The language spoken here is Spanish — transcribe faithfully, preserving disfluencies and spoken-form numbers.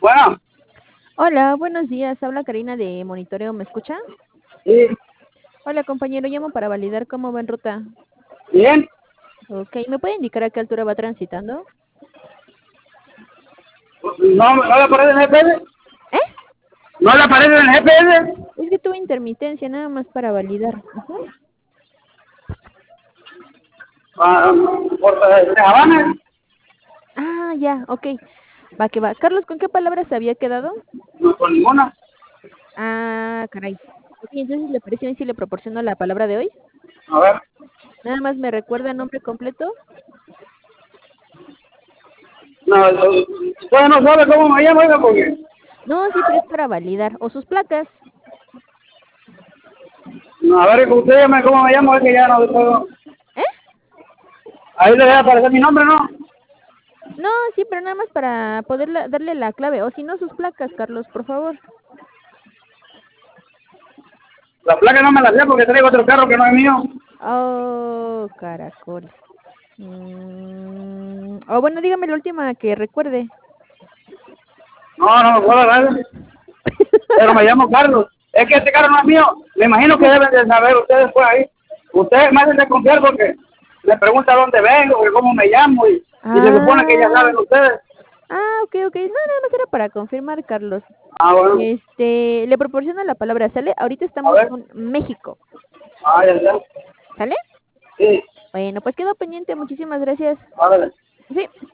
Bueno, Hola, buenos días. Habla Karina de Monitoreo. ¿Me escucha? sí, Hola, compañero. Llamo para validar cómo va en ruta. bien. Ok, ¿me puede indicar a qué altura va transitando? No, no le aparece en el G P S. ¿Eh? No le aparece en el G P S. Es que tuve intermitencia, nada más para validar. Ujú. Ah, por eh, de Habana. Ah, ya, ok. Va que va. Carlos, ¿con qué palabras se había quedado? No, con ninguna. Ah, caray. Ok, entonces, ¿le parece bien si le proporciono la palabra de hoy? A ver. Nada más me recuerda el nombre completo. No, no, usted no sabe cómo me llamo, oiga, porque. No, sí, pero es para validar. O sus placas. No, a ver, que usted llame cómo me llamo, es que ya no puedo. ¿Eh? Ahí le debe aparecer mi nombre, ¿no? No, sí, pero nada más para poder la- darle la clave. O si no, sus placas, Carlos, por favor. La placa no me la sé porque traigo otro carro que no es mío. Oh, caracol. Mm, o bueno, dígame la última que recuerde. No, no me puedo dar. Pero me llamo Carlos. Es que este carro no es mío. Me imagino que deben de saber ustedes por ahí. Ustedes me hacen desconfiar porque me preguntan dónde vengo, y cómo me llamo y, y se supone que ya Ah, saben ustedes. ah, ok, ok. No, nada más era para confirmar, Carlos. Ah, bueno. Este, le proporciono la palabra, ¿sale? Ahorita A estamos ver. con México, Ah, ya está. ¿sale? Sí. Bueno, pues quedo pendiente. Muchísimas gracias. A ver. Sí.